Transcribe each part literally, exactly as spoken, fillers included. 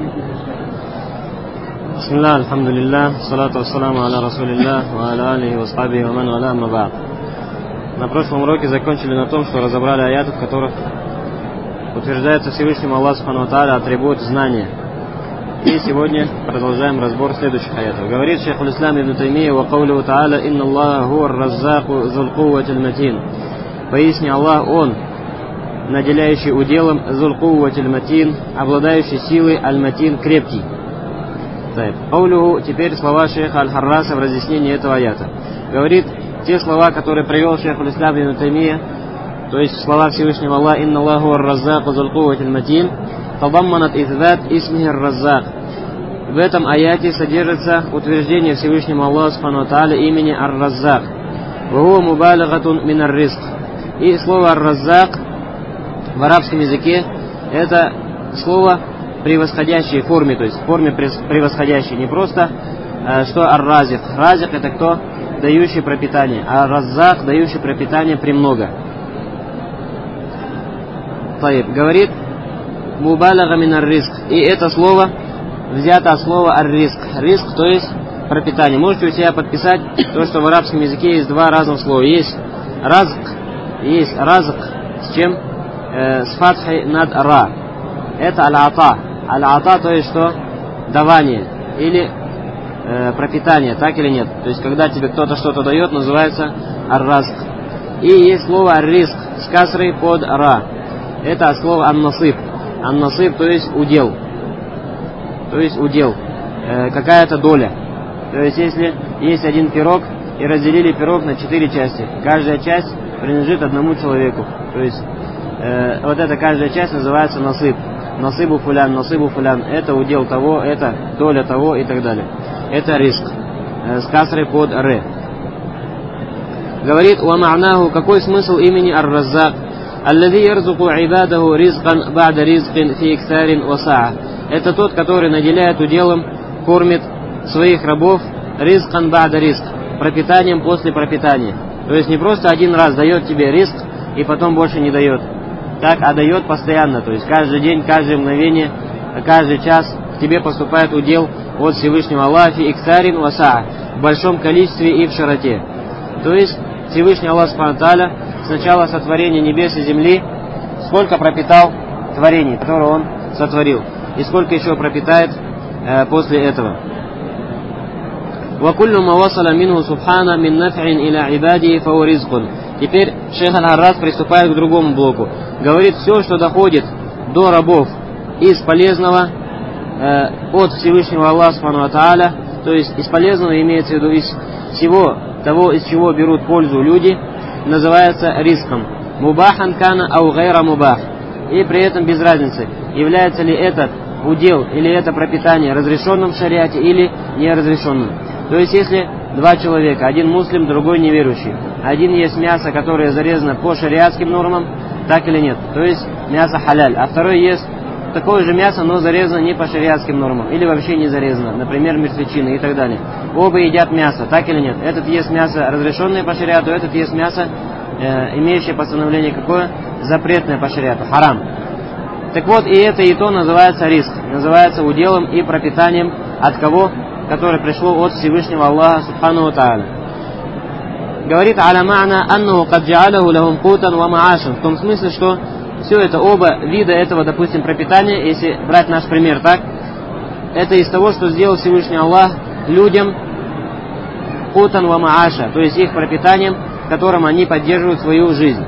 Бисмилlah, альхамдулиллах, салату вассаламу аля расулиллах, ва аля алихи ва асхабихи ва ман валя, амма ба'д. На прошлом уроке закончили на том, что разобрали аяты, в которых утверждается Всевышнему Аллаху субхану ва тааля атрибут знания. И сегодня продолжаем разбор следующих аятов. Говорит шейх аль-Ислам ибн Таймия: «Ва каулиху тааля, инна Аллаха хуа ар-раззаку зул кувватиль матин». Поясни, Аллах, Он, наделяющий уделом зул кувватиль матин, обладающий силой аль-матин, крепкий. Каулиху, теперь слова шейха аль-Харраса в разъяснении этого аята. Говорит, те слова, которые привел шейх аль-Ислам ибн Таймия, то есть слова Всевышнего Аллаха, инна Аллаху ар-раззаку зул кувватиль матин, тадамманат избат исмихи ар-раззак. В этом аяте содержится утверждение Всевышнему Аллаху субхану ва тааля имени ар-раззак. Ва хуа мубалигатун мин ар-ризк. И слово ар-раззак в арабском языке это слово превосходящей форме, то есть в форме превосходящей, не просто э, что ар-разик. Разик это кто? Дающий пропитание, а ар-раззак дающий пропитание премного. Таиб говорит мубалага мин ар-ризк. И это слово взято от слова ар-ризк. Ризк, то есть пропитание. Можете у себя подписать то, что в арабском языке есть два разных слова. Есть разк, есть разк с чем? Э, с фатхой над ра. Это аль-ата. Аль-ата, то есть что? Давание. Или э, пропитание, так или нет? То есть когда тебе кто-то что-то дает, называется ар-разк. И есть слово ар-ризк с касрой под ра. Это от слова ан-насиб. Ан-насиб, то есть удел. То есть удел. Э, какая-то доля. То есть если есть один пирог и разделили пирог на четыре части, каждая часть принадлежит одному человеку. То есть э, вот эта каждая часть называется насыб. Насыбу фулян, насыбу фулян. Это удел того, это доля того и так далее. Это риск. Э, с касрой под ре. Говорит, ва ма'наху, какой смысл имени ар-раззак? Аллади ярзуку ибадаху ризкан ба'да ризкин фи иксарин ва саа. Это тот, который наделяет уделом, кормит своих рабов ризкан ба'да ризк, пропитанием после пропитания. То есть не просто один раз дает тебе ризк и потом больше не дает. Так, а дает постоянно. То есть каждый день, каждое мгновение, каждый час к тебе поступает удел от Всевышнего Аллаха фи иксарин ва саа, в большом количестве и в широте. То есть Всевышний Аллах субхану ва тааля с начала сотворения небес и земли сколько пропитал творений, которые Он сотворил, и сколько еще пропитает э, после этого. وَكُلُّ مَا وَصَلَ مِنْهُ سُبْحَانَ مِنْ نَفْعٍ إِلَى عِبَادِهِ فَهُوَ رِزْقٌ. Теперь шейх аль-Харрас приступает к другому блоку. Говорит, все, что доходит до рабов из полезного э, от Всевышнего Аллаха субхану ва тааля, то есть из полезного имеется в виду из всего того, из чего берут пользу люди, называется риском. Мубахан кана ау гайра мубах. И при этом без разницы, является ли этот удел или это пропитание разрешенным в шариате или неразрешенным. То есть если два человека, один муслим, другой неверующий, один ест мясо, которое зарезано по шариатским нормам, так или нет, то есть мясо халяль, а второй ест такое же мясо, но зарезано не по шариатским нормам, или вообще не зарезано, например, мертвечина и так далее. Оба едят мясо, так или нет. Этот ест мясо разрешенное по шариату, этот ест мясо, э, имеющее постановление какое? Запретное по шариату, харам. Так вот, и это и то называется риск, называется уделом и пропитанием от кого? Которое пришло от Всевышнего Аллаха субхану ва тааля. Говорит аля ма'на аннаху кад джа'алаху лахум кутан ва ма'ашан. В том смысле, что все это, оба вида этого, допустим, пропитания, если брать наш пример так, это из того, что сделал Всевышний Аллах людям кутан ва ма'аша, то есть их пропитанием, которым они поддерживают свою жизнь.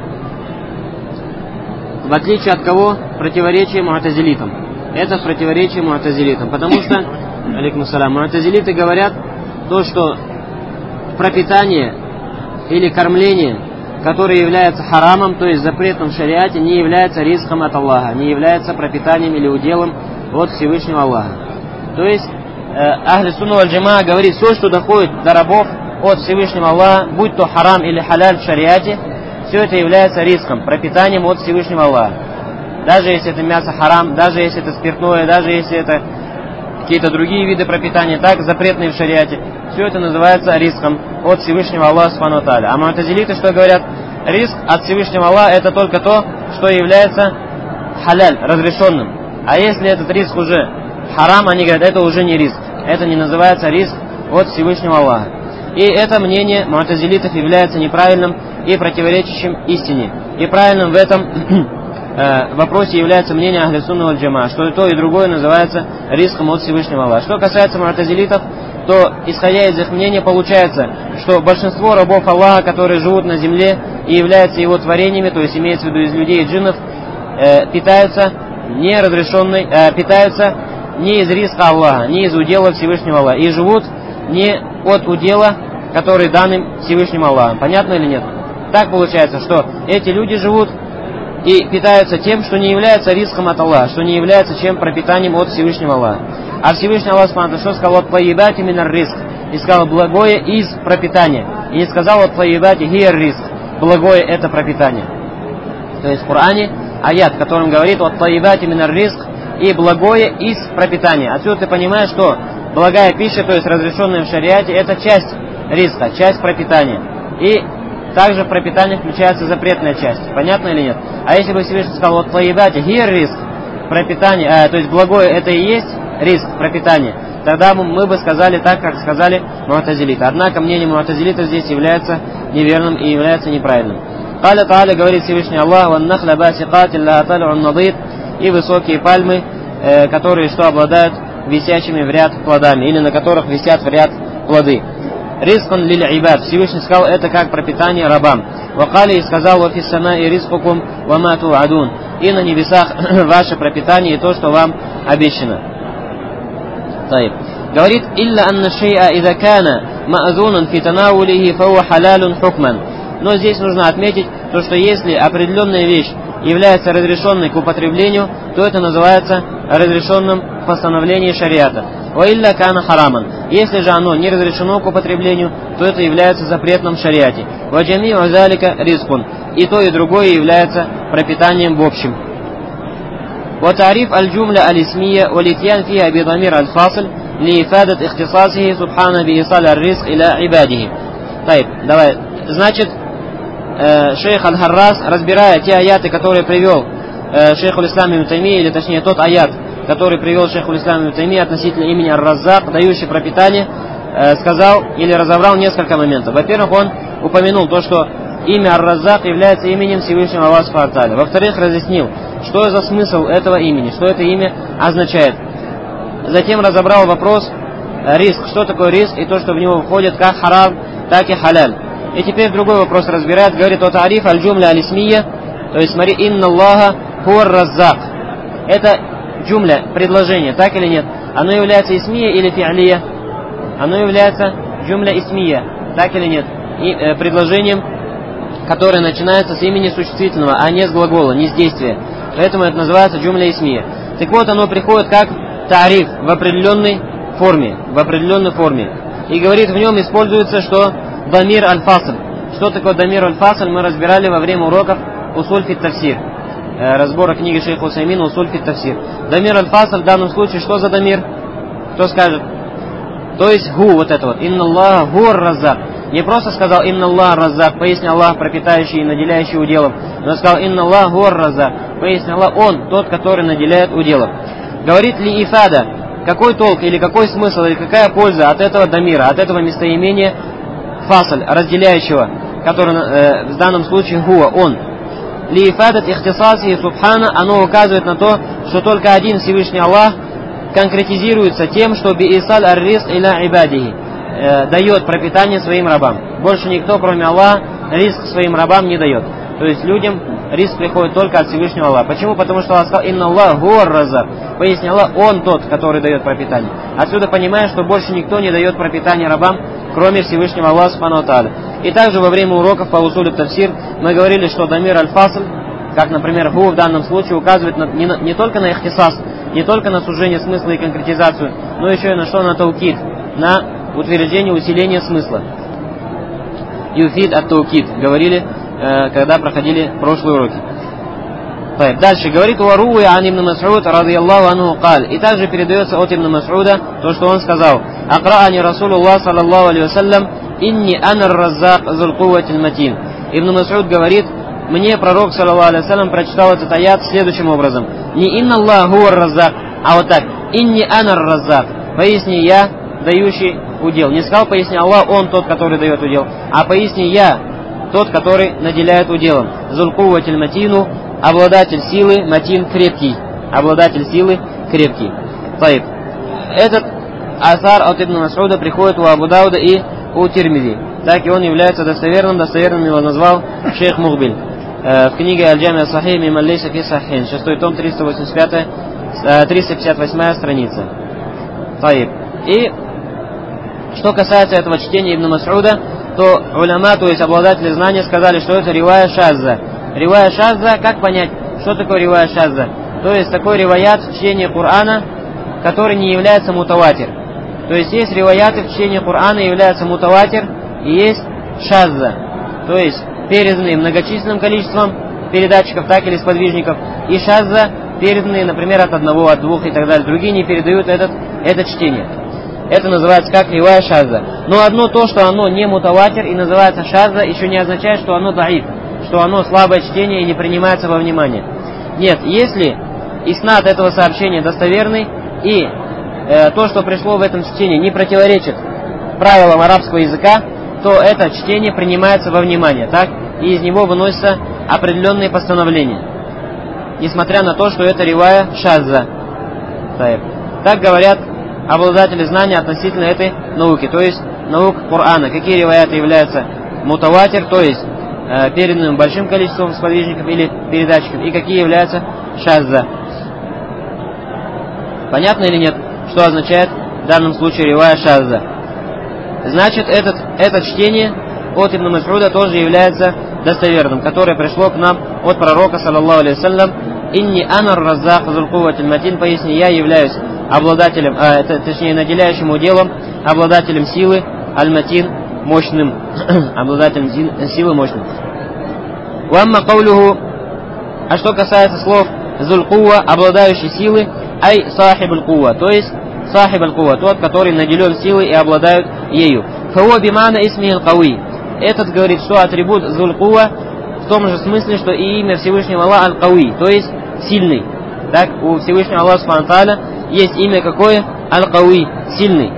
В отличие от кого? Противоречие му'тазилитам. Это противоречие му'тазилитам, потому что алейкум ассалям, му'тазилиты говорят то, что пропитание или кормление, которое является харамом, то есть запретным в шариате, не является риском от Аллаха, не является пропитанием или уделом от Всевышнего Аллаха. То есть э, Ахли Сунна валь Джамаа говорит, все, что доходит до рабов от Всевышнего Аллаха, будь то харам или халяль в шариате, все это является риском, пропитанием от Всевышнего Аллаха. Даже если это мясо харам, даже если это спиртное, даже если это какие-то другие виды пропитания, так, запретные в шариате, все это называется риском от Всевышнего Аллаха субхану ва тааля. А му'тазилиты что говорят? Риск от Всевышнего Аллаха это только то, что является халяль, разрешенным. А если этот риск уже харам, они говорят, это уже не ризк. Это не называется ризк от Всевышнего Аллаха. И это мнение му'тазилитов является неправильным и противоречащим истине. И правильным в этом э, вопросе является мнение Ахлю Сунна валь Джамаа, что и то, и другое называется риском от Всевышнего Аллаха. Что касается му'тазилитов, то, исходя из их мнения, получается, что большинство рабов Аллаха, которые живут на земле и являются его творениями, то есть имеется в виду из людей и джиннов, э, питаются не разрешенной, э, питаются не из риска Аллаха, не из удела Всевышнего Аллаха, и живут не от удела, который дан им Всевышним Аллахом. Понятно или нет? Так получается, что эти люди живут и питаются тем, что не является риском от Аллаха, что не является чем пропитанием от Всевышнего Аллаха. А Всевышний Аллах Субхану что сказал? От таибати минар риск. И сказал благое из пропитания. И не сказал от таибати гиер риск. Благое это пропитание. То есть в Коране аят, в котором говорит от таибати минар риск и благое из пропитания. Отсюда ты понимаешь, что благая пища, то есть разрешенная в шариате, это часть риска, часть пропитания. И также в пропитании включается запретная часть. Понятно или нет? А если бы Всевышний сказал, вот таибати гир риск, пропитание, э, то есть благое это и есть риск пропитания, тогда мы бы сказали так, как сказали му'тазилиты. Однако мнение му'тазилитов здесь является неверным и является неправильным. Каля Тааля, говорит Всевышний Аллах, ван нахля басикатин ла аталюн надид, и высокие пальмы, э, которые что обладают висящими в ряд плодами, или на которых висят в ряд плоды. Ризкан лиль ибад. Всевышний сказал, это как пропитание рабам. Вакали и сказал, ва фис самаи ризкукум ва ма ту'адун. И на небесах ваше пропитание и то, что вам обещано. Таиб. Говорит, илля анна шей'a ида кана ма'азунан фи танаулихи фауа халалун хукман. Но здесь нужно отметить, то, что если определенная вещь является разрешенной к употреблению, то это называется разрешенным в постановлении шариата. Ваилля кана хараман. Если же оно не разрешено к употреблению, то это является запретным в шариате. Ваджами'у залика ризкун. И то, и другое является пропитанием в общем. وتعريف الجملة الاسمية والاتيان فيها بضمير الفاصل لإفادة اختصاصه سبحانه بإيصال الرزق إلى عباده. طيب, давай. Значит, э, шейх Аль-Харрас, разбирая те аяты, которые привел э, шейх Аль-Ислам ибн Таймия, или точнее тот аят, который привел шейх Аль-Ислам ибн Таймия относительно имени Ар-Раззак, дающий пропитание, э, сказал или разобрал несколько моментов. Во-первых, он упомянул то, что имя Ар-Раззак является именем Всевышнего Аллаха Субхану ва Тааля. Во-вторых, разъяснил, что за смысл этого имени, что это имя означает. Затем разобрал вопрос э, риск, что такое риск и то, что в него входит как харам, так и халяль. И теперь другой вопрос разбирает, говорит, вот ариф аль-джумля аль-исмия, то есть смотри, инна Аллаха хуар раззак. Это джумля, предложение, так или нет? Оно является исмия или фи'лия? Оно является джумля исмия, так или нет? И э, предложением, которое начинается с имени существительного, а не с глагола, не с действия. Поэтому это называется джумля исмия. Так вот, оно приходит как тариф в определенной форме, в определенной форме. И говорит, в нем используется, что дамир аль-фасл. Что такое дамир аль-фасл, мы разбирали во время уроков усуль фит тафсир. Разбора книги шейха Усаймина усуль фит тафсир. Дамир аль-фасл в данном случае, что за дамир? Кто скажет? То есть гу, вот это вот. Инна Аллаха гу ар-раззак. Не просто сказал инна Аллах раззак, пояснил Аллах пропитающий и наделяющий уделом. Но сказал инна Аллах гу ар-раззак, пояснил Аллах, он тот, который наделяет уделом. Говорит ли ифада, какой толк или какой смысл или какая польза от этого дамира, от этого местоимения фасль, разделяющего, который э, в данном случае хуа, он. Ли ифадат ихтисаси субхана, оно указывает на то, что только один Всевышний Аллах конкретизируется тем, что би исаль ар-ризк иля ибадихи, э, дает пропитание своим рабам. Больше никто, кроме Аллаха, риск своим рабам не дает. То есть людям риск приходит только от Всевышнего Аллаха. Почему? Потому что Аллах сказал инна Аллах гуар раззак. Пояснил Аллах, он тот, который дает пропитание. Отсюда понимаешь, что больше никто не дает пропитание рабам, кроме Всевышнего Аллаха Субхану ва Тааля. И также во время уроков по усулю тафсир мы говорили, что дамир аль-фасл, как, например, гу в данном случае, указывает на, не, на, не только на ихтисас, не только на сужение смысла и конкретизацию, но еще и на что? На таукид, на утверждение, усиление смысла. Юфид ат-таукид, говорили, э, когда проходили прошлые уроки. Дальше говорит Уаруи ан ибн Мас'уд радийаллаху анху каль. И также передается от ибн Мас'уда то, что он сказал: Акраани Расулуллах саллаллаху алейхи вассалям инни анар раззак зул кувватиль матин. Ибн Мас'уд говорит, мне пророк саллаллаху алейхи вассалям прочитал этот аят следующим образом: не инна Аллах гуар раззак, а вот так: «Инни анар раззак», поясни я, дающий удел. Не сказал поясни Аллах, он тот, который дает удел, а поясни я, тот, который наделяет уделом. Зулькуватиль матину, обладатель силы, матин крепкий, обладатель силы крепкий. Таиб. Этот асар от Ибн Мас'уда приходит у Абу Дауда и у Тирмизи. Так и он является достоверным, достоверным его назвал шейх Мухбиль. В книге Аль-Джами ас-Сахих мимма лейса фи сахихин, шестой том, триста восемьдесят пятая, триста пятьдесят восьмая страница. Таиб. И что касается этого чтения Ибн Мас'уда, то уляма, то есть обладатели знания, сказали, что это ривая шазза. Ривая шазза, как понять, что такое ривая шазза? То есть такой риваят в чтении Корана, который не является мутаватир. То есть есть риваяты в чтении Корана, являются мутаватир, и есть шазза. То есть переданные многочисленным количеством передатчиков, так или сподвижников, и шазза, переданные, например, от одного, от двух и так далее. Другие не передают этот, это чтение. Это называется как ривая шазза. Но одно то, что оно не мутаватир и называется шазза, еще не означает, что оно даиф, что оно слабое чтение и не принимается во внимание. Нет, если иснад этого сообщения достоверный, и э, то, что пришло в этом чтении, не противоречит правилам арабского языка, то это чтение принимается во внимание, так? И из него выносятся определенные постановления, несмотря на то, что это ривая шазза. Так говорят обладатели знания относительно этой науки, то есть наук Корана. Какие риваяты являются мутаватир, то есть э, переданным большим количеством сподвижников или передатчиков, и какие являются шазза. Понятно или нет, что означает в данном случае ривая шазза? Значит, этот, это чтение от Ибн Мас'уда тоже является достоверным, которое пришло к нам от пророка, саллаллаху алейхи вассалям. «Инни анар раззак зулькуватиль матин», поясни, я являюсь обладателем, а, это, точнее, наделяющим уделом, обладателем силы, аль-матин, мощным, обладателем силы мощным. «Вамма каулюху», а что касается слов «зулькува», обладающий силы, «ай сахиб аль-кува», то есть сахиб аль-кува, тот, который наделен силой и обладает ею. «Фауа бимана исми аль-кауи», этот говорит, что атрибут зулькува в том же смысле, что и имя Всевышнего Аллаха аль-кауи, то есть сильный. Так, у Всевышнего Аллаха субхану ва тааля есть имя какое? Аль-Кауи, сильный.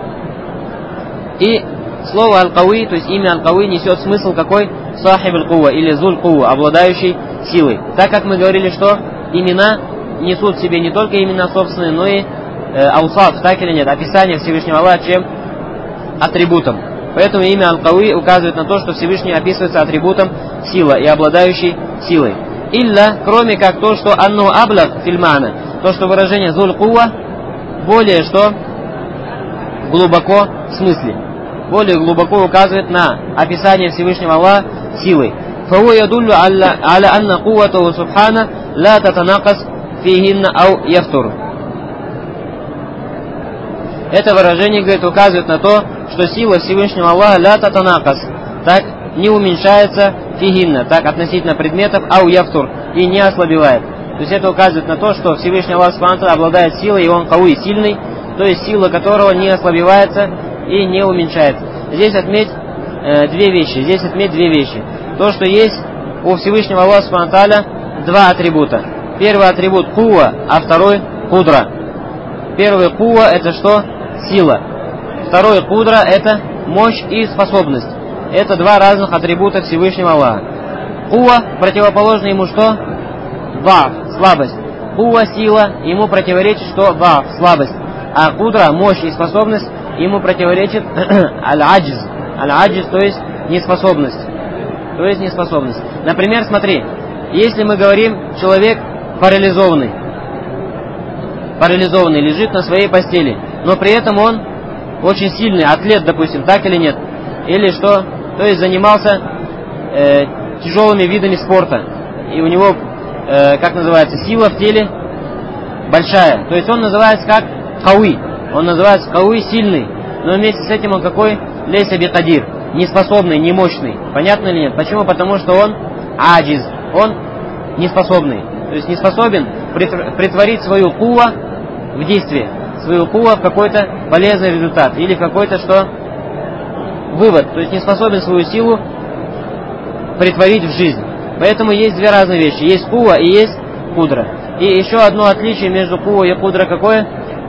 И слово Аль-Кауи, то есть имя Аль-Кауи, несет смысл какой? Сахиб аль-Кува или Зуль-Кува, обладающий силой. Так как мы говорили, что имена несут в себе не только имена собственные, но и э, аусаф, так или нет, описание Всевышнего Аллаха чем? Атрибутом. Поэтому имя Аль-Кауи указывает на то, что Всевышний описывается атрибутом сила и обладающий силой. Илля, кроме как то, что анну аблах фильмана, то, что выражение зуль-кува более что глубоко в смысле, более глубоко указывает на описание Всевышнего Аллаха силой. Фау ядуллю аля анна куватаху субхана ла татанакас фихинна ау яфтур. Это выражение, говорит, указывает на то, что сила Всевышнего Аллаха ла татанакас, так не уменьшается фигинна, так относительно предметов, ау яфтур, и не ослабевает. То есть это указывает на то, что Всевышний Аллах субхану ва тааля обладает силой, и он кауи, сильный, то есть сила которого не ослабевается и не уменьшается. Здесь отметь э, две вещи, здесь отметь две вещи. То, что есть у Всевышнего Аллаха субхану ва тааля два атрибута. Первый атрибут куа, а второй кудра. Первый куа это что? Сила. Второй кудра это мощь и способность. Это два разных атрибута Всевышнего Аллаха. Куа противоположно ему что? Даф, слабость. Куа сила, ему противоречит что? Даф, слабость. А кудра, мощь и способность, ему противоречит аль-аджз. Аль-аджз, то есть неспособность. То есть неспособность. Например, смотри, если мы говорим, человек парализованный, парализованный, лежит на своей постели, но при этом он очень сильный, атлет, допустим, так или нет? Или что? То есть занимался э, тяжелыми видами спорта, и у него, э, как называется, сила в теле большая. То есть он называется как кауи, он называется кауи, сильный, но вместе с этим он какой? Лейса бикадир, неспособный, немощный. Понятно или нет? Почему? Потому что он аджиз, он неспособный. То есть не способен притворить свою кува в действие, свою кува в какой-то полезный результат или в какой-то что? Вывод. То есть не способен свою силу притворить в жизнь. Поэтому есть две разные вещи. Есть кува и есть кудра. И еще одно отличие между кува и кудра какое?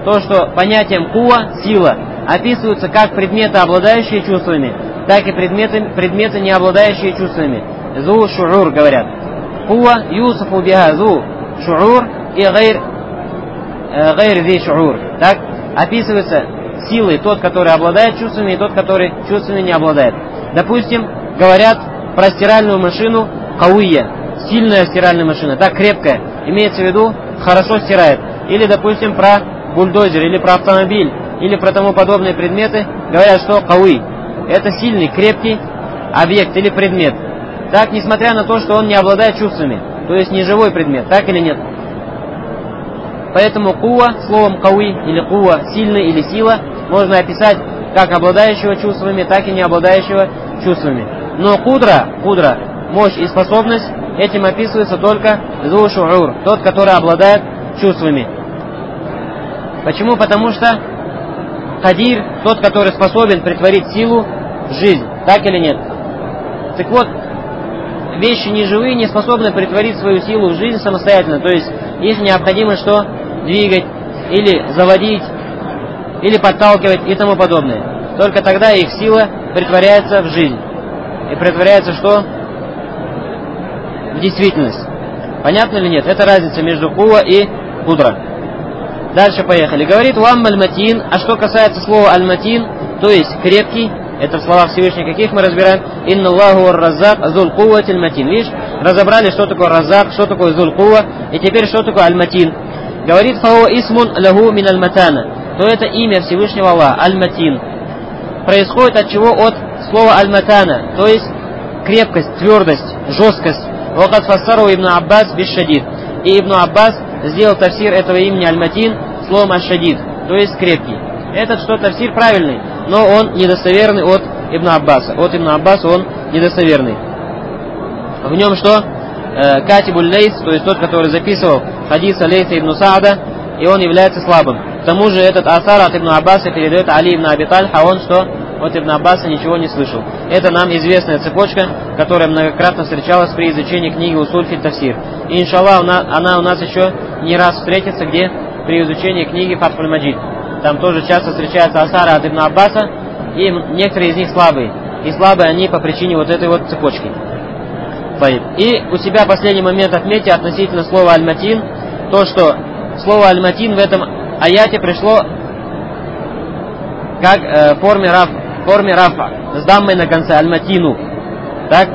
то, что понятием куа, сила, описываются как предметы, обладающие чувствами, так и предметы, предметы не обладающие чувствами. Зу шуур говорят. Куа юсуфу биха зу шуур и гайр гайр зи шуур. Так описывается силой тот, который обладает чувствами, и тот, который чувствами не обладает. Допустим, говорят про стиральную машину кауия, сильная стиральная машина, так крепкая, имеется в виду хорошо стирает. Или, допустим, про бульдозер, или про автомобиль, или про тому подобные предметы, говорят, что кауи — это сильный, крепкий объект или предмет. Так, несмотря на то, что он не обладает чувствами, то есть не живой предмет, так или нет? Поэтому куа, словом кауи или куа, сильный или сила, можно описать как обладающего чувствами, так и не обладающего чувствами. Но кудра, кудра, мощь и способность, этим описывается только зу шуур, тот, который обладает чувствами. Почему? Потому что кадир, тот, который способен претворить силу в жизнь, так или нет? Так вот, вещи неживые не способны претворить свою силу в жизнь самостоятельно, то есть их необходимо что? Двигать, или заводить, или подталкивать и тому подобное. Только тогда их сила претворяется в жизнь. И претворяется что? В действительность. Понятно или нет? Это разница между куа и кудра. Дальше поехали. Говорит уам аль-матин, а что касается слова аль-матин, то есть крепкий, это в словах Всевышнего каких мы разбираем? Инна Аллаху ар-раззак зул кувватиль матин. Видишь, разобрали, что такое раззак, что такое зул кувва, и теперь что такое аль-матин. Говорит фао исмун лаху мин аль-матана, то это имя Всевышнего Аллаха, аль-матин. Происходит от чего? От слова аль-матана, то есть крепкость, твердость, жесткость. Вакад фассару ибн Аббас бишшадид. И ибн Аббас сделал тафсир этого имени аль-матин словом аш-шадид, то есть крепкий. Этот что тафсир правильный, но он недостоверный от ибн Аббаса. От ибн Аббаса он недостоверный. В нем что? Катибуль Лейс, то есть тот, который записывал хадиса Лейса ибн Саада, и он является слабым. К тому же этот асар от ибн Аббаса передает Али ибн Аби Тальх, а он что? От ибн Аббаса ничего не слышал. Это нам известная цепочка, которая многократно встречалась при изучении книги Усуль фи тафсир. И иншаллах она у нас еще не раз встретится, где при изучении книги Фатхуль Маджид. Там тоже часто встречаются асары от ибн Аббаса, и некоторые из них слабые. И слабые они по причине вот этой вот цепочки. И у себя последний момент отметьте относительно слова аль-матин, то, что слово аль-матин в этом аяте пришло как э, в форме раф, в форме рафа, с даммой на конце, аль-матину, так,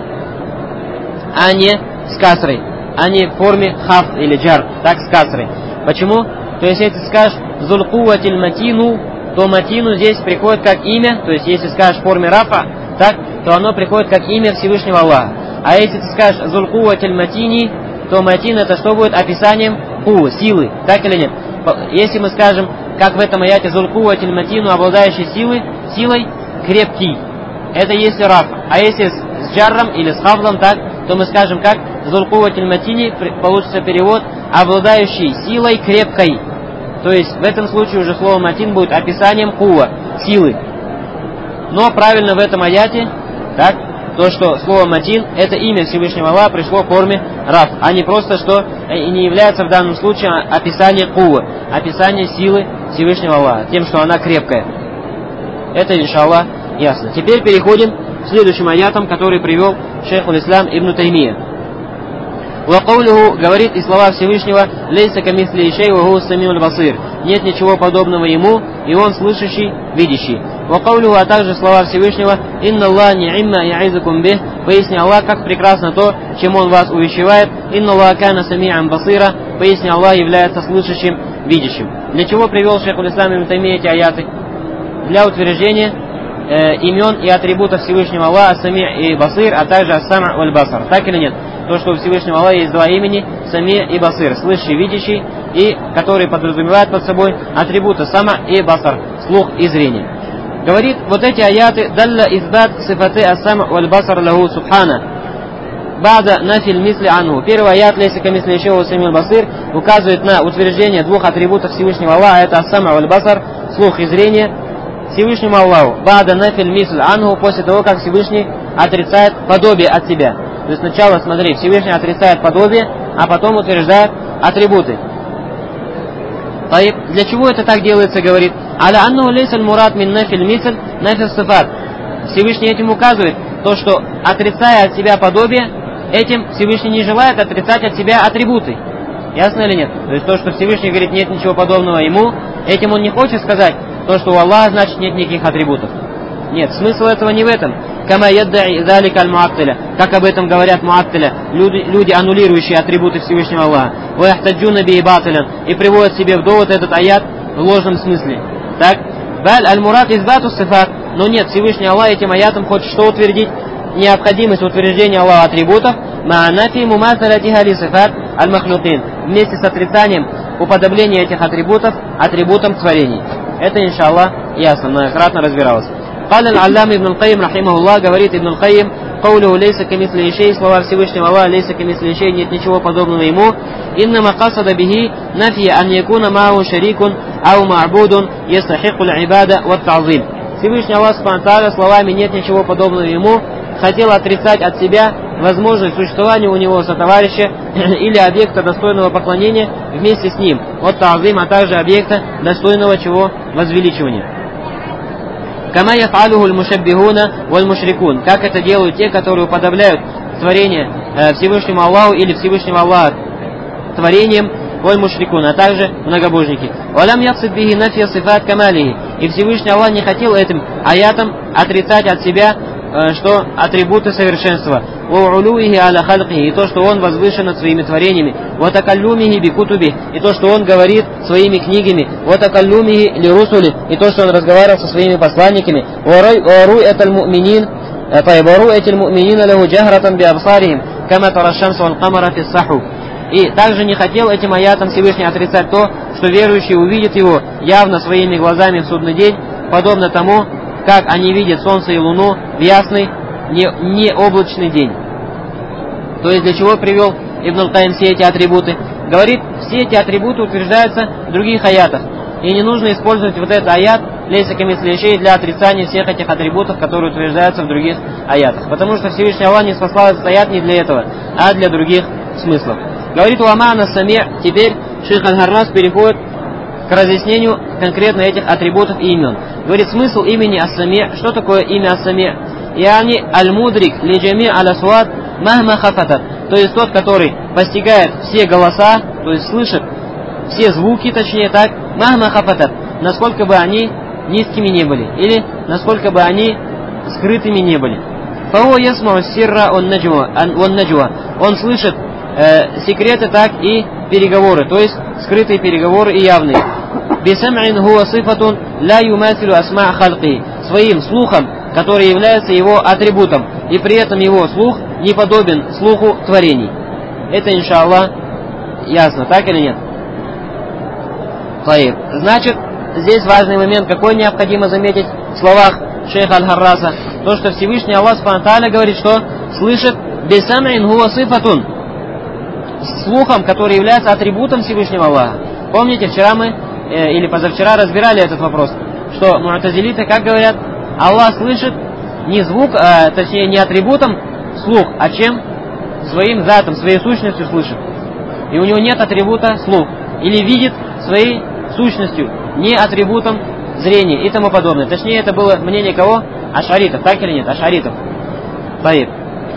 а не с касрой, а не в форме хаф или джар, так, с касрой. Почему? То есть, если скажешь зул кувватиль матину, то матину здесь приходит как имя, то есть, если скажешь в форме рафа, так, то оно приходит как имя Всевышнего Аллаха. А если ты скажешь зул кувватиль матини, то матин это что будет? Описанием кувы, силы, так или нет? Если мы скажем, как в этом аяте зул кувватиль матину, обладающий силой, силой, крепкий, это если раф. А если с джарром или с хафлом, так, то мы скажем как зул кувватиль матини, получится перевод обладающий силой крепкой. То есть в этом случае уже слово матин будет описанием кува, силы. Но правильно в этом аяте, так, то, что слово матин, это имя Всевышнего Аллаха пришло в форме раф, а не просто, что и не является в данном случае описание кува, описание силы Всевышнего Аллаха, тем, что она крепкая. Это, иншаллах, ясно. Теперь переходим к следующим аятам, которые привел шейх аль-Ислам ибн Таймия. Вакаулюху говорит и слова Всевышнего лейса камисли шей ва хуа самиуль басир. Нет ничего подобного ему, и он слышащий, видящий. Вакаулюху, а также слова Всевышнего инна Аллах ни'имма я'изакум бих. Поясни Аллах, как прекрасно то, чем он вас увещевает. Инна Аллах кана сами'ан басира. Поясни Аллах является слышащим, видящим. Для чего привел шейх аль-Ислам ибн Таймия эти аяты? Для утверждения э, имен и атрибутов Всевышнего Аллаха сами и басир, а также ас-сама' валь-басар. Так или нет? То, что у Всевышнего Аллаха есть два имени, сами и басир, слышащий, видящий, и которые подразумевают под собой атрибуты сама и басар, слух и зрение. Говорит, вот эти аяты далла избат сифаты ас-сама' валь-басар лаху субхана. Бада нафиль мисли анху. Первый аят лейса камисли шей ва самиуль басир указывает на утверждение двух атрибутов Всевышнего Аллаха, это ас-сама' валь-басар, слух и зрение. Всевышнему Аллаху бада нафиль мисли анху, после того, как Всевышний отрицает подобие от себя. То есть сначала, смотри, Всевышний отрицает подобие, а потом утверждает атрибуты. Для чего это так делается, говорит? Аля анну лейсаль мурад мин нафиль мисль нафиль сифат. Всевышний этим указывает, то, что отрицая от себя подобие, этим Всевышний не желает отрицать от себя атрибуты. Ясно или нет? То есть то, что Всевышний говорит, нет ничего подобного ему, этим он не хочет сказать, то, что у Аллаха, значит, нет никаких атрибутов. Нет, смысл этого не в этом. Кама яддаи залика аль-муаттиля, как об этом говорят муаттиля, люди, люди, аннулирующие атрибуты Всевышнего Аллаха. Ва яхтаджуна би батилян, и приводят себе в довод этот аят в ложном смысле. Так? Баль аль-мурад избату сифат, но нет, Всевышний Аллах этим аятом хочет что утвердить? Необходимость утверждения Аллаха атрибутов, ма'анафи мумасалатиха ли сифат аль-махлюкин, вместе с отрицанием уподобления этих атрибутов атрибутам творений. Это, иншаллах, ясно, многократно разбиралось. قال العلامة ابن القيم رحمه الله, говорит Ибн аль-Кайим, قوله ليس كمثله شيء, слова Всевышнего Аллаха, ليس كمثله شيء, нет ничего подобного ему, إنما قصد به نفي أن يكون معه شريك أو معبود يستحق العبادة والتعظيم. Всевышний Аллах субхану ва тааля словами нет ничего подобного ему хотел отрицать от себя возможность существования у него сотоварища или объекта достойного поклонения вместе с ним, вот та'зим, а также объекта достойного чего возвеличивания. Кама яф'алуху аль-мушаббихуна валь-мушрикун, как это делают те, которые уподобляют творение э, Всевышнему Аллаху или Всевышнему Аллаху творением, валь-мушрикун, а также многобожники. Валям яқсид бихи нафия сифат камалихи, и Всевышний Аллах не хотел этим аятом отрицать от себя что атрибуты совершенства, и то, что он возвышен над своими творениями, и то, что он говорит своими книгами, и то, что он разговаривал со своими посланниками, и также не хотел этим аятом Всевышний отрицать то, что верующие увидят его явно своими глазами в судный день, подобно тому, как они видят солнце и луну в ясный, не, не облачный день. То есть для чего привел Ибн аль-Кайим все эти атрибуты? Говорит, все эти атрибуты утверждаются в других аятах. И не нужно использовать вот этот аят лейса камисли шей для отрицания всех этих атрибутов, которые утверждаются в других аятах. Потому что Всевышний Аллах не спасал этот аят не для этого, а для других смыслов. Говорит уамана сами, теперь шейх аль-Харрас переходит к разъяснению конкретно этих атрибутов и имен. Говорит, смысл имени Ас-Сами, что такое имя Ас-Сами? Яни аль-Мудрик лиджами аль-Асват махма хафатат, то есть тот, который постигает все голоса, то есть слышит все звуки, точнее так, махма хафатат, насколько бы они низкими не были, или насколько бы они скрытыми не были. Фао ясмау сирра он наджва, он слышит э, секреты, так и переговоры, то есть скрытые переговоры и явные. Бисам'ин хуа сифатун ла юмасилу асма' халqи, своим слухом, который является его атрибутом, и при этом его слух не подобен слуху творений. Это, иншаллах, ясно, так или нет? Таиб. Значит, здесь важный момент, какой необходимо заметить в словах шейха аль-Харраса, то, что Всевышний Аллах субхану ва тааля говорит, что слышит бисам'ин хуа сифатун, слухом, который является атрибутом Всевышнего Аллаха. Помните, вчера мы э, или позавчера разбирали этот вопрос, что му'тазилиты, как говорят, Аллах слышит не звук, а, точнее не атрибутом слух, а чем? Своим затом, своей сущностью слышит. И у него нет атрибута слух. Или видит своей сущностью, не атрибутом зрения и тому подобное. Точнее, это было мнение кого? Ашаритов, так или нет? Ашаритов. Таиб.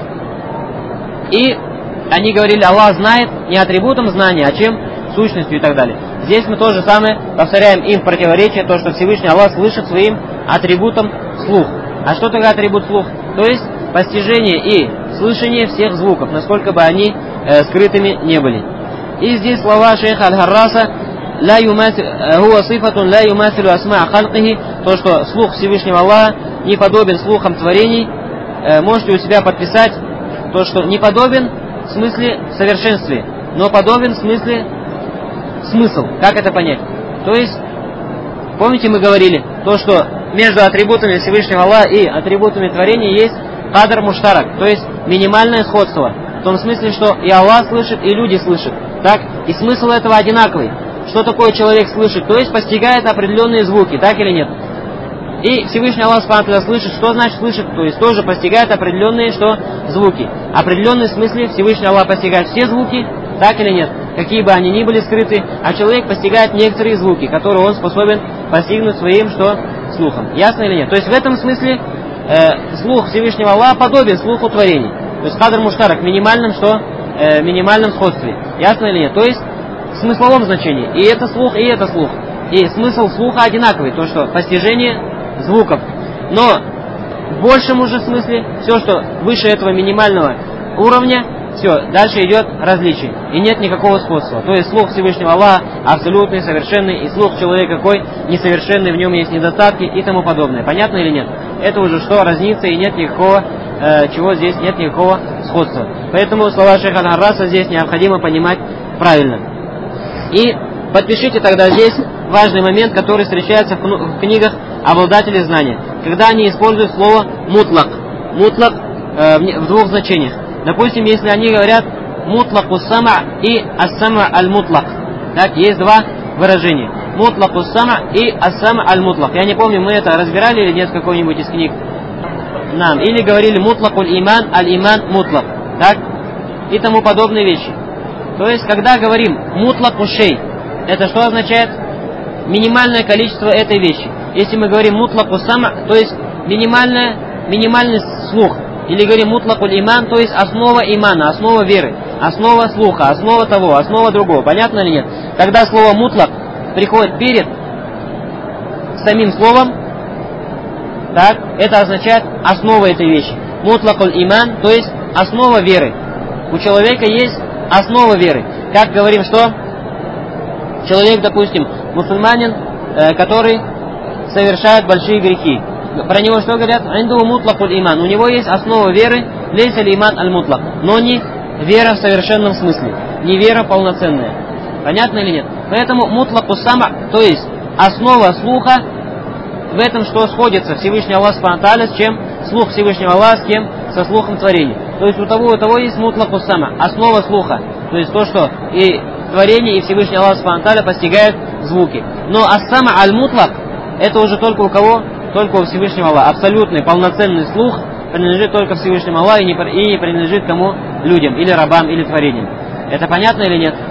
И они говорили, Аллах знает не атрибутом знания, а чем? Сущностью и так далее. Здесь мы то же самое повторяем им в противоречие, то, что Всевышний Аллах слышит своим атрибутом слух. А что такое атрибут слух? То есть постижение и слышание всех звуков, насколько бы они э, скрытыми не были. И здесь слова шейха аль-Харраса ла хуа сифатун ла юмасилу асма' халqихи, то, что слух Всевышнего Аллаха не подобен слухам творений, э, можете у себя подписать то, что не подобен в смысле совершенстве, но подобен в смысле смысл. Как это понять? То есть, помните, мы говорили, то, что между атрибутами Всевышнего Аллаха и атрибутами творения есть кадр муштарак, то есть минимальное сходство. В том смысле, что и Аллах слышит, и люди слышат. Так? И смысл этого одинаковый. Что такое человек слышит? То есть постигает определенные звуки, так или нет? И Всевышний Аллах субхану ва тааля слышит. Что значит слышит? То есть тоже постигает определенные что? Звуки. Определенные смысле Всевышний Аллах постигает все звуки, так или нет? какие бы они ни были скрыты, а человек постигает некоторые звуки, которые он способен постигнуть своим что? Слухом. Ясно или нет? То есть в этом смысле э, слух Всевышнего Аллаха подобен слуху творений. То есть кадр муштарак в минимальном что? Э, минимальном сходстве. Ясно или нет? То есть в смысловом значении. И это слух, и это слух. И смысл слуха одинаковый, то что постижение звуков. Но в большем уже смысле, все, что выше этого минимального уровня, все, дальше идет различие. И нет никакого сходства. То есть слух Всевышнего Аллаха абсолютный, совершенный, и слух человека какой несовершенный, в нем есть недостатки и тому подобное. Понятно или нет? Это уже что, разница, и нет никакого, э, чего здесь, нет никакого сходства. Поэтому слова шейха Аль-Харраса здесь необходимо понимать правильно. И подпишите тогда здесь важный момент, который встречается в книгах обладателей знания. Когда они используют слово мутлак. Мутлак э, в двух значениях. Допустим, если они говорят мутлаку сама и ас-сама аль-мутлак. Так, есть два выражения. Мутлаку сама и ас-сама аль-мутлак. Я не помню, мы это разбирали или нет в какой-нибудь из книг. Нам. Или говорили мутлакуль иман, аль-иман мутлак. Так? И тому подобные вещи. То есть, когда говорим мутлаку шей, это что означает? Минимальное количество этой вещи. Если мы говорим мутлаку сама, то есть минимальное, минимальный слух. Или говорим мутлакуль иман, то есть основа имана, основа веры, основа слуха, основа того, основа другого. Понятно или нет? Когда слово мутлак приходит перед самим словом, так, это означает основа этой вещи. Мутлакуль иман, то есть основа веры. У человека есть основа веры. Как говорим, что человек, допустим, мусульманин, э, который совершает большие грехи. Про него что говорят? Инду мутлакуль иман. У него есть основа веры, лейса ли иман аль-мутлак. Но не вера в совершенном смысле. Не вера полноценная. Понятно или нет? Поэтому мутлаку сама, то есть основа слуха, в этом что сходится Всевышний Аллах Субхану ва Тааля с чем? Слух Всевышнего Аллаха с кем? Со слухом творения. То есть у того, у того есть мутлаку сама, основа слуха. То есть то, что и творение, и Всевышний Аллах Субхану ва Тааля постигают звуки. Но ас-сама аль-мутлак, это уже только у кого? Только у Всевышнего Аллаха. Абсолютный, полноценный слух принадлежит только Всевышнему Аллаху и не, и не принадлежит кому? Людям, или рабам, или творениям. Это понятно или нет?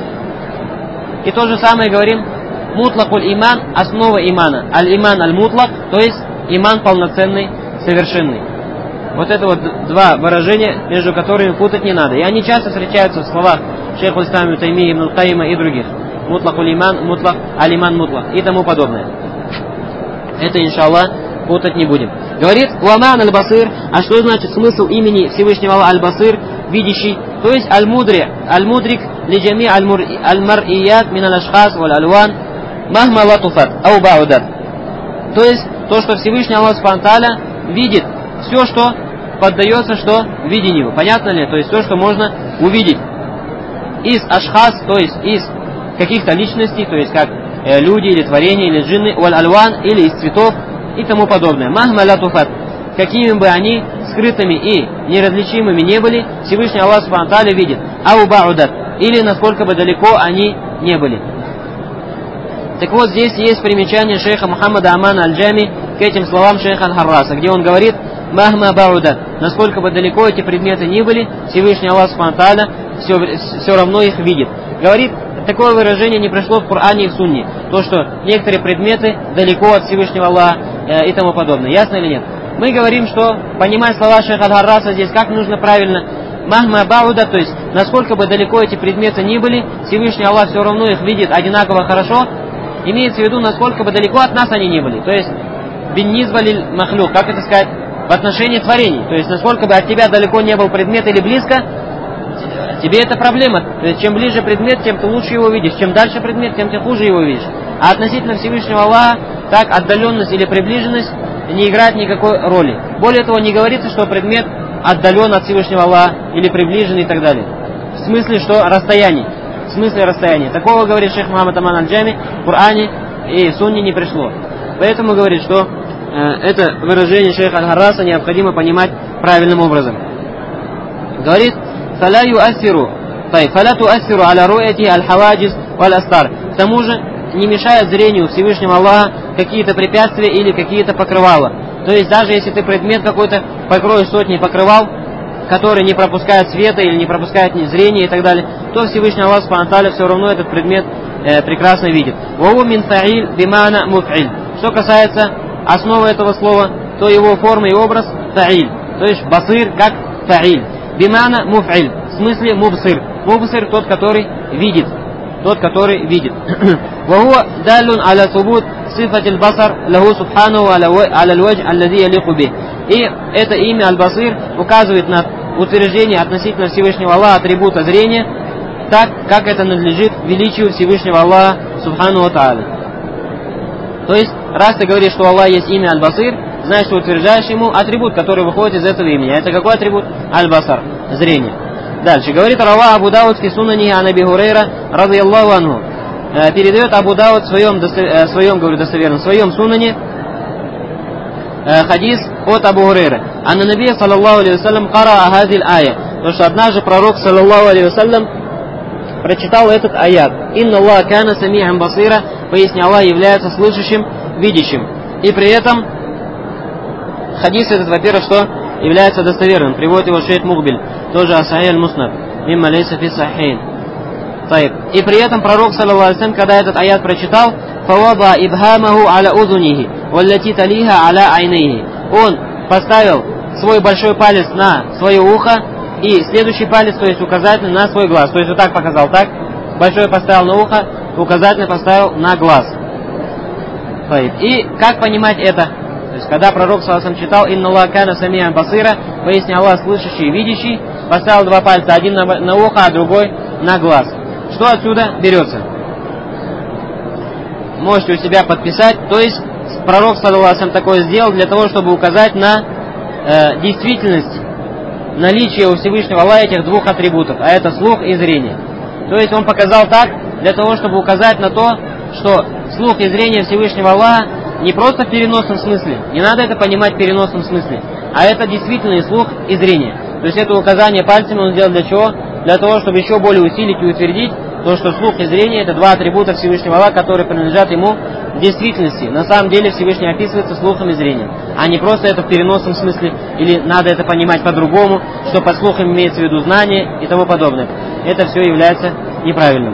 И то же самое говорим, мутлакуль иман, основа имана. Аль-иман аль-мутлак, то есть иман полноценный, совершенный. Вот это вот два выражения, между которыми путать не надо. И они часто встречаются в словах шейха Ислама ибн Таймии, ибн Кайима и других. Мутлакуль иман, мутлак, аль-иман мутлак и тому подобное. Это, иншаллах, путать не будем. Говорит, уаман аль-басир, а что значит смысл имени Всевышнего Аллаха аль-басир, видящий, то есть аль-мудри, аль-мудрик, лиджами аль-мар'iят мин аль-ашхас валь-алван, махма латуфат, ау баудат. То есть, то, что Всевышний Аллах Субхану ва Тааля видит все, что поддается, что видению. Понятно ли? То есть, то, что можно увидеть из ашхас, то есть, из каких-то личностей, то есть, как э, люди, или творения, или джинны, валь-алван, или из цветов, и тому подобное. Махма латуфат. Какими бы они скрытыми и неразличимыми не были, Всевышний Аллах Субхану ва Тааля видит. Ау баудат. Или насколько бы далеко они не были. Так вот, здесь есть примечание шейха Мухаммада Амана Аль-Джами к этим словам шейха Аль-Харраса, где он говорит, махма баудат. Насколько бы далеко эти предметы ни были, Всевышний Аллах Субхану ва Тааля все, все равно их видит. Говорит, такое выражение не пришло в Коране и в Сунне. То, что некоторые предметы далеко от Всевышнего Аллаха э, и тому подобное. Ясно или нет? Мы говорим, что, понимая слова шейха Аль-Харраса здесь, как нужно правильно, махма бауда, то есть, насколько бы далеко эти предметы ни были, Всевышний Аллах все равно их видит одинаково хорошо, имеется в виду, насколько бы далеко от нас они не были. То есть, биннизвалиль махлюк, как это сказать, в отношении творений. То есть, насколько бы от тебя далеко не был предмет или близко, тебе это проблема. То есть, чем ближе предмет, тем ты лучше его видишь. Чем дальше предмет, тем ты хуже его видишь. А относительно Всевышнего Аллаха, так отдаленность или приближенность не играет никакой роли. Более того, не говорится, что предмет отдален от Всевышнего Аллаха или приближен и так далее. В смысле, что расстояние. В смысле расстояния. Такого, говорит шейх Мухаммад Аман Аль-Джами, в Коране и в Сунне не пришло. Поэтому говорит, что э, это выражение шейха Аль-Харраса необходимо понимать правильным образом. Говорит, فَلَا يُؤَثِّرُ طيب, فَلَا تُؤَثِّرُ عَلَى رُؤْيَتِهِ الْحَوَاجِزِ وَالْأَسْتَارِ. К тому же, не мешает зрению Всевышнего Аллаха какие-то препятствия или какие-то покрывала. То есть, даже если ты предмет какой-то покроешь сотни покрывал, которые не пропускают света или не пропускают зрения и так далее, то Всевышний Аллах Субхану ва Тааля все равно этот предмет э, прекрасно видит. Ваху мин фаиль бимана муф'иль. Что касается основы этого слова, то его форма и образ фаиль. То есть басир как фаиль. Бимана муф'иль. В смысле мубсир. Мубсир тот, который видит. Тот, который видит. Ваху даллун аля субут сифатиль басар лаху субхану аля аль-вадж аллади ялику бих. И это имя аль-басир указывает на утверждение относительно Всевышнего Аллаха атрибута зрения, так, как это надлежит величию Всевышнего Аллаха Субхану ва Тааля. То есть, раз ты говоришь, что Аллах есть имя Аль-Басир, значит, что утверждаешь ему атрибут, который выходит из этого имени. А это какой атрибут? Аль-Басар. Зрение. Дальше. Говорит Рава Абу Дауд в Сунани ан Аби Хурейра, радийаллаху анху. Передает Абу Дауд в своем, в своем, говорю достоверно, в своем Сунане хадис от Абу Хурейра. Анна Набия, саллаллаху алейхи вассалям, кара ахадиль ая. Потому что однажды пророк, саллаллаху алейхи вассалям, прочитал этот аят. Инна Аллах кана сами'ан басира, поясни, Аллах является слышащим, видящим. И при этом хадис этот, во-первых, что является достоверным. Приводит его шейх Мухбиль, тоже асахи аль-муснад, мимма лейса фи сахихин. И при этом пророк, саллаллаху алейхи вассалям, когда этот аят прочитал, фавада ибхамаху аля узунихи, валлати талиха аля айнихи. Он поставил свой большой палец на свое ухо, и следующий палец, то есть указательный, на свой глаз. То есть вот так показал, так. Большой поставил на ухо, указательный поставил на глаз. И как понимать это? То есть когда пророк саллаллаху алейхи вассалям читал «Инна Аллах кана сами'ан басира», поясни, Аллах слышащий и видящий, поставил два пальца, один на, на ухо, а другой на глаз. Что отсюда берется? Можете у себя подписать. То есть пророк саллаллаху алейхи вассалям такое сделал для того, чтобы указать на э, действительность наличие у Всевышнего Аллаха этих двух атрибутов, а это слух и зрение. То есть он показал так, для того, чтобы указать на то, что слух и зрение Всевышнего Аллаха не просто в переносном смысле, не надо это понимать в переносном смысле, а это действительный слух и зрение. То есть это указание пальцами он сделал для чего? Для того, чтобы еще более усилить и утвердить то, что слух и зрение это два атрибута Всевышнего Аллаха, которые принадлежат ему в действительности. На самом деле Всевышний описывается слухом и зрением, а не просто это в переносном смысле, или надо это понимать по-другому, что под слухом имеется в виду знание и тому подобное. Это все является неправильным.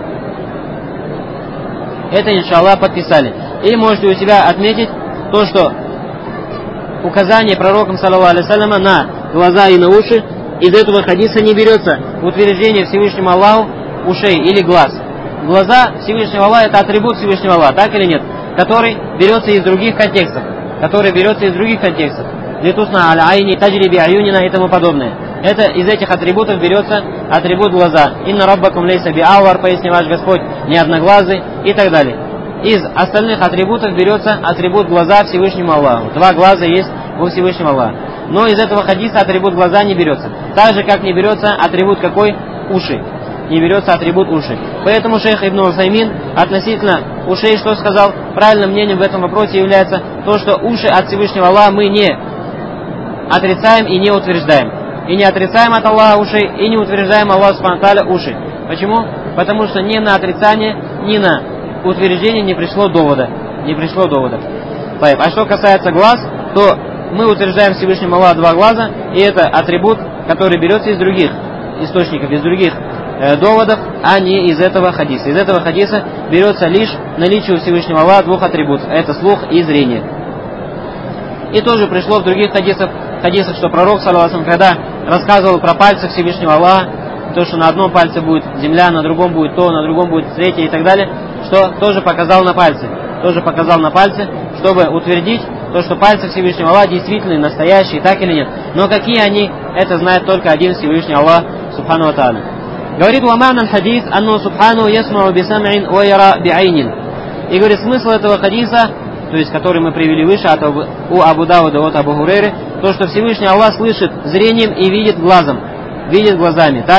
Это, иншаллах, подписали. И можете у себя отметить то, что указание пророком, саллаллаху алейхи вассаляма, на глаза и на уши, из этого хадиса не берется утверждение Всевышнему Аллаху ушей или глаз. Глаза Всевышнего Аллаха это атрибут Всевышнего Аллаха, так или нет? Который берется из других контекстов. Который берется из других контекстов. Литусна аль-айни, таджриби аюнина и тому подобное. Это из этих атрибутов берется атрибут глаза. Инна раббакум лейса би авар, поясни ваш Господь, не одноглазый и так далее. Из остальных атрибутов берется атрибут глаза Всевышнему Аллаху. Два глаза есть у Всевышнего Аллаха. Но из этого хадиса атрибут глаза не берется. Так же, как не берется атрибут какой? Уши. Не берется атрибут уши. Поэтому шейх Ибн Усаймин относительно ушей что сказал? Правильным мнением в этом вопросе является то, что уши от Всевышнего Аллаха мы не отрицаем и не утверждаем. И не отрицаем от Аллаха ушей, и не утверждаем Аллаху субхану ва тааля уши. Почему? Потому что ни на отрицание, ни на утверждение не пришло довода. Не пришло довода. А что касается глаз, то мы утверждаем Всевышнему Аллаху два глаза, и это атрибут, который берется из других источников, из других э, доводов, а не из этого хадиса. Из этого хадиса берется лишь наличие у Всевышнего Аллаха двух атрибутов. Это слух и зрение. И тоже пришло в других хадисах, хадисах, что пророк, саллаллаху алейхи вассалям, когда рассказывал про пальцы Всевышнего Аллаха, то, что на одном пальце будет земля, на другом будет то, на другом будет третье и так далее, что тоже показал на пальце. Тоже показал на пальце, чтобы утвердить то, что пальцы Всевышнего Аллаха действительно настоящие, так или нет. Но какие они, это знает только один Всевышний Аллах, субхану ва тааля. Говорит, «Уаман аль-хадис, анну субхану ясмау бисам'ин ва яра би'айнин». И говорит, смысл этого хадиса, то есть который мы привели выше от Абу, у Абу Дауда от Абу Хурейры, то, что Всевышний Аллах слышит зрением и видит глазом, видит глазами, так?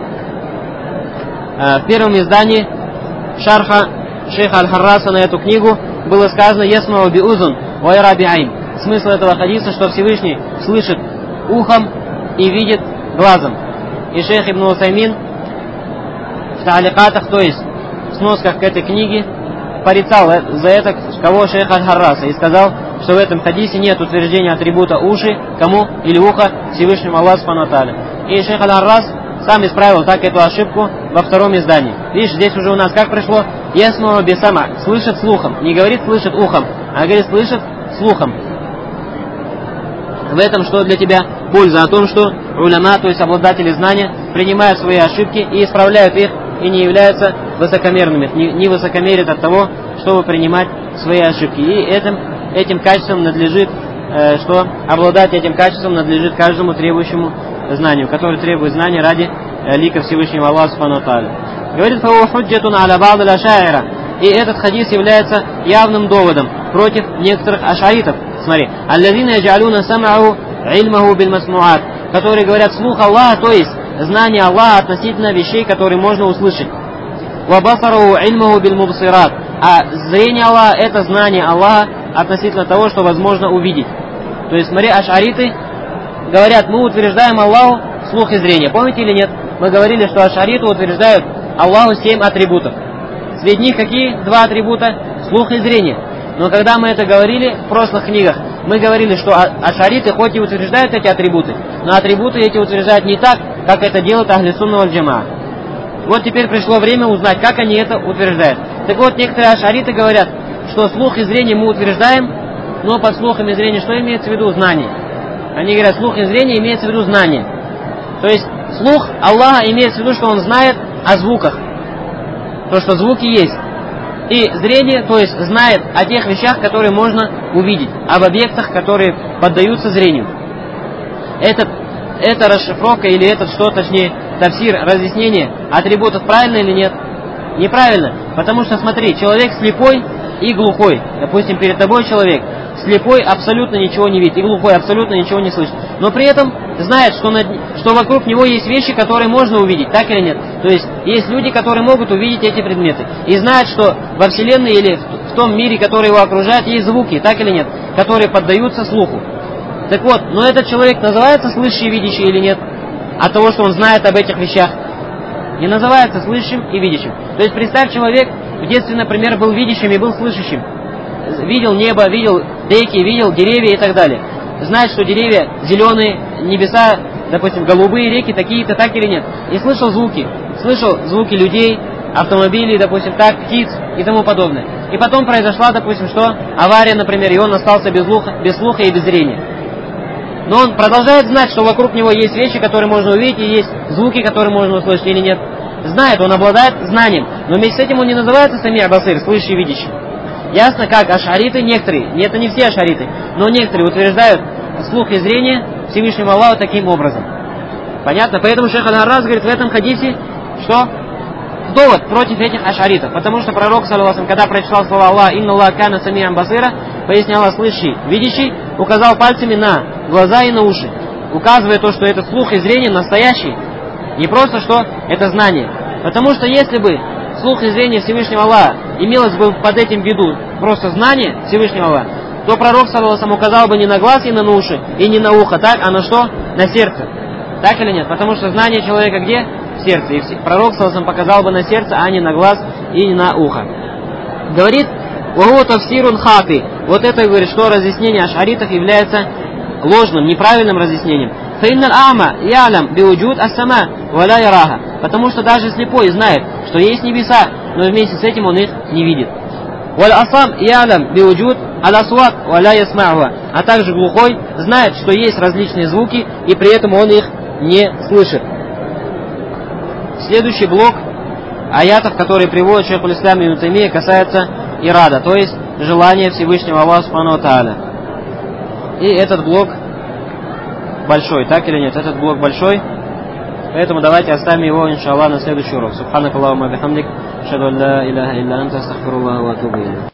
В первом издании шарха шейха Аль-Харраса на эту книгу было сказано «Ясмау би'узун ва яра би'айн». Смысл этого хадиса, что Всевышний слышит ухом и видит глазом. И шейх Ибн Усаймин в тааликатах, то есть в сносках к этой книге, порицал за это кого шейх Аль-Харраса и сказал, что в этом хадисе нет утверждения атрибута уши, кому или ухо Всевышнему Аллаху субхану ва тааля. И шейх Аль-Харрас сам исправил так эту ошибку во втором издании. Видишь, здесь уже у нас как пришло? Ясмау бисама, слышит слухом. Не говорит слышит ухом, а говорит слышит слухом. В этом что для тебя польза? О том, что уляма, то есть обладатели знания, принимают свои ошибки и исправляют их, и не являются высокомерными, не, не высокомерят от того, чтобы принимать свои ошибки. И этим, этим качеством надлежит, э, что обладать этим качеством надлежит каждому требующему знанию, который требует знания ради э, лика Всевышнего Аллаха Субхану ва Тааля. Говорит, фау худжатун аля ба'д аль-аша'ира. И этот хадис является явным доводом против некоторых ашаритов. Смотри, аллазина яджалуна сам'аху ильмаху биль масмуат, которые говорят слух Аллаха, то есть знание Аллаха относительно вещей, которые можно услышать. Ва басараху ильмаху биль мубсират, а зрение Аллаха это знание Аллаха относительно того, что возможно увидеть. То есть, смотри, ашариты говорят, мы утверждаем Аллаху слух и зрение. Помните или нет? Мы говорили, что ашариты утверждают Аллаху семь атрибутов. Среди них какие два атрибута? Слух и зрение. Но когда мы это говорили в прошлых книгах, мы говорили, что ашариты хоть и утверждают эти атрибуты, но атрибуты эти утверждают не так, как это делают ахли сунна валь джамаа. Вот теперь пришло время узнать, как они это утверждают. Так вот, некоторые ашариты говорят, что слух и зрение мы утверждаем, но под слухом и зрением что имеется в виду? Знание. Они говорят, слух и зрение имеется в виду знание. То есть слух Аллаха имеется в виду, что Он знает о звуках. То, что звуки есть. И зрение, то есть знает о тех вещах, которые можно увидеть, об объектах, которые поддаются зрению. Этот, эта расшифровка или этот что, точнее, тафсир, разъяснение атрибутов правильно или нет? Неправильно. Потому что, смотри, человек слепой и глухой. Допустим, перед тобой человек слепой абсолютно ничего не видит, и глухой абсолютно ничего не слышит. Но при этом знает, что, над, что вокруг него есть вещи, которые можно увидеть, так или нет? То есть есть люди, которые могут увидеть эти предметы. И знают, что во Вселенной или в, в том мире, который его окружает, есть звуки, так или нет? Которые поддаются слуху. Так вот, но этот человек называется слышащий и видящий или нет? От того, что он знает об этих вещах. Не называется слышащим и видящим. То есть представь, человек в детстве, например, был видящим и был слышащим. Видел небо, видел реки, видел деревья и так далее. Знает, что деревья зеленые, небеса, допустим, голубые, реки такие-то, так или нет. И слышал звуки. Слышал звуки людей, автомобилей, допустим, так, птиц и тому подобное. И потом произошла, допустим, что? Авария, например, и он остался без слуха, без слуха и без зрения. Но он продолжает знать, что вокруг него есть вещи, которые можно увидеть, и есть звуки, которые можно услышать или нет. Знает, он обладает знанием. Но вместе с этим он не называется сами'а басир, слышащий и видящий. Ясно, как ашариты, некоторые, не это не все ашариты, но некоторые утверждают слух и зрение Всевышнему Аллаху таким образом. Понятно? Поэтому шейх Аль-Харраз говорит в этом хадисе, что довод против этих ашаритов. Потому что пророк, саллаллаху, когда прочитал слова Аллаха, «Инна Аллах кана сами'ан басира», пояснял Аллах слышащий, видящий, указал пальцами на глаза и на уши, указывая то, что это слух и зрение настоящие, не просто что это знание. Потому что если бы слух и зрение Всевышнего Аллаха имелось бы под этим в виду просто знание Всевышнего Аллаха, то пророк, саллаллаху, указал бы не на глаз и на уши, и не на ухо, так, а на что? На сердце. Так или нет? Потому что знание человека где? В сердце. И пророк, саллаллаху, показал бы на сердце, а не на глаз и не на ухо. Говорит, «Ваху тафсирун хати». Вот это, говорит, что разъяснение ашаритов является ложным, неправильным разъяснением. «Фаиннал а'ма я'лам биуджуд ас-сама ва ла яраха». Потому что даже слепой знает, что есть небеса, но вместе с этим он их не видит. «Валь асам я'лам биуджуд ал-асват ва ла ясма'уха». А также глухой знает, что есть различные звуки, и при этом он их не слышит. Следующий блок аятов, которые приводит шейх аль-Ислам ибн Таймия, касается ирада, то есть желания Всевышнего Аллаха Субхану ва Тааля. И этот блок большой, так или нет? Этот блок большой. Поэтому давайте оставим его, иншаллах, на следующий урок. Субханак Аллахумма бихамдик, ашхаду ан ла иляха илля анта, астагфируллаха ва атубу илейх.